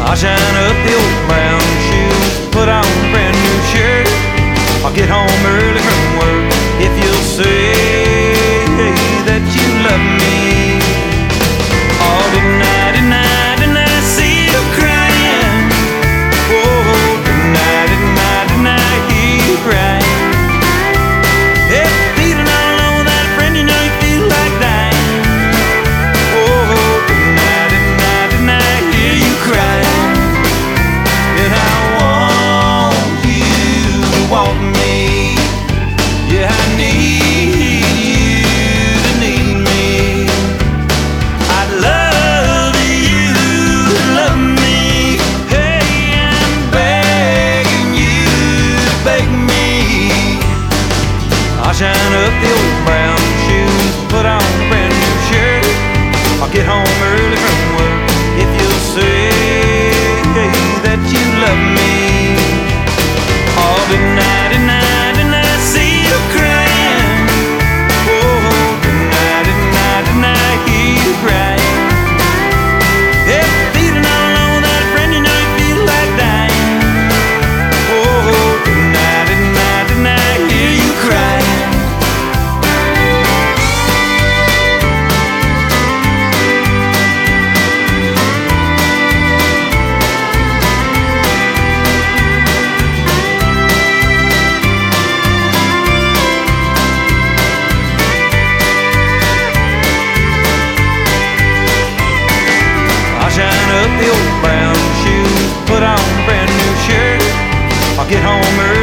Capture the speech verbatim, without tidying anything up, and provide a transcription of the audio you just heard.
I'll shine up the old brown shoes, put on a brand new shirt. I'll get home early from work if you'll say that you love me. Oh, tonight, tonight, tonight, I see you crying. Oh, tonight, tonight, tonight, I hear you crying. If you're feeling all alone without a friend, you know you feel like dying. Oh, tonight, tonight, tonight, I hear you crying. And I want you to want me. Yeah, I need you to need me. I'd love you to love me. Hey, I'm begging you to beg me. I'll shine up the old brown shoes, put on a brand new shirt. I'll get home early from work if you'll say that you love me. All tonight, tonight, tonight, I see you crying. Oh, tonight, tonight, tonight, I hear you crying. If you're feeling all alone without a friend, you know you feel like dying. Oh, tonight, tonight, tonight, I hear you crying. I'll shine up the old brown shoes, put on a brand new shirt. I'll get home early